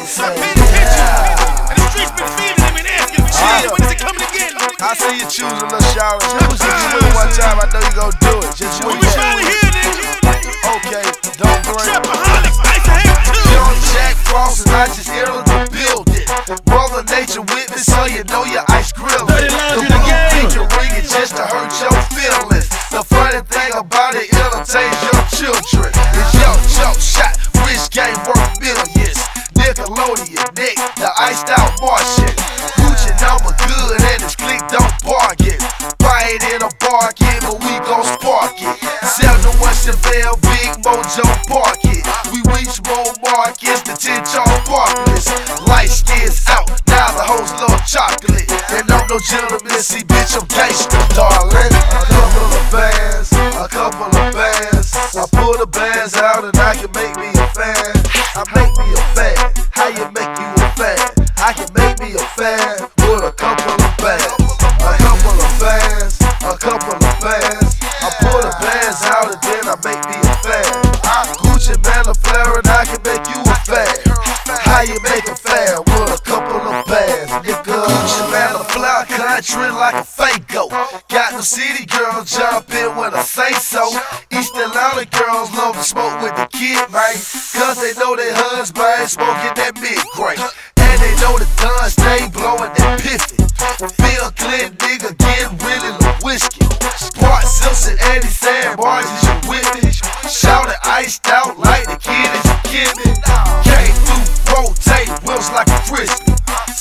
I'm paying attention. And the streets been feeding him and asking for shit. When is it coming again? I see you choose a little shower. Choose it. You win one time, I know you gon' do it. Just win We finally here, nigga. Okay, don't blame. Trapaholics, I used to hate too. Young Jack Frost and I just entered the building. Mother Nature with me, so you know your ice grill. The blue picture ringing just to hurt your feelings. The funny thing about it entertains your children. It's your jump shot, rich game worth millions. Nickelodeon, Nick, the iced out Martian. Gucci number good and his clique don't bargain. Buy it in a bargain, but we gon' spark it. 701 Chevelle, Big Mojo park it. We reach more markets, the 10 y'all sparklers. Light skins out, now the hoes love chocolate. And I'm no gentleman, see bitch, I'm gangster, darling. A couple of bands, a couple of bands. I pull the bands out and I can make me a fan. I make me a fan, how you make you a fan? I can make me a fan with a couple of bands. A couple of bands, a couple of bands. I pull the bands out and then I make me a fan. Gucci Manaflare and I can make you a fan. How you make a fan with a couple of bands, nigga? Gucci Manaflare country like a Fago. Got the city girls jumping when I say so. East Atlanta girls love to smoke with the kid, man. Cause they know their husband smoking that mid-grade. And they know the guns stay blowing that piffy. Bill Clinton nigga getting really low whiskey. Bart Simpson, Eddie Sandbars, is you with me? Shout it iced out like the kid is you kidding. Came through, rotate wheels like a frisbee.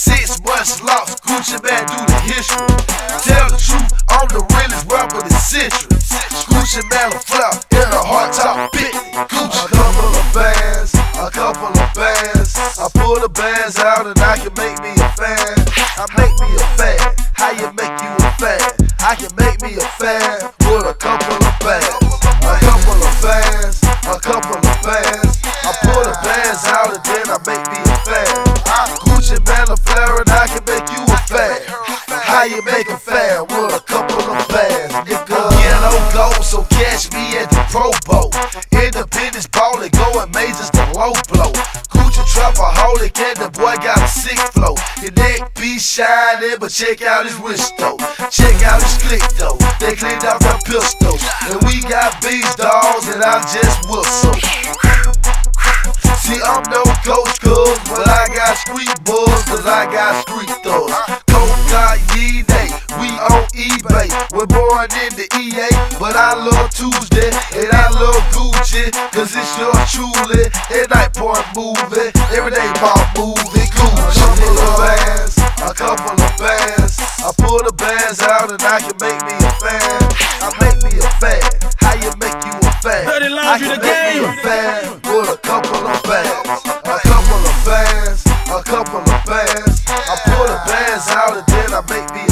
6 months lost, Gucci man do the history. Tell the truth, I'm the realest rapper this century. Gucci Manaflare in a hard top bit. Gucci. A couple of bands, a couple of bands. I pull the bands out and I can make me a fan. I make me a fan. How you make you a fan? I can make me a fan with a couple of bands. A couple of bands, a couple of bands. I pull the bands out and then I make me a fan. Gucci Manaflare and I can make you a fan. How you make a fan with a couple of bands, nigga? Yellow gold, so catch me at the Pro Bowl. Independence ballin', going majors the low blow. Gucci Trapaholic and the boy got a sick flow. Your neck be shining, but check out his wrist though. Check out his click though. They cleaned out their pistols. And we got beast dogs and I just whistle. See, I'm no coach cuz, but I got street bulls, cause I got street thugs. Cocaine, we on eBay. We're born in the EA, but I love Tuesday, and I love Gucci, cause it's your truly, and night point movie, everyday about movie, Gucci. A couple of bands, a couple of bands. I pull the bands out and I can make me a fan. I make me a fan. How you make you a fan? I can make me a fan with a couple of bands. A couple of bands, a couple of bands. I pull the bands out and then I make me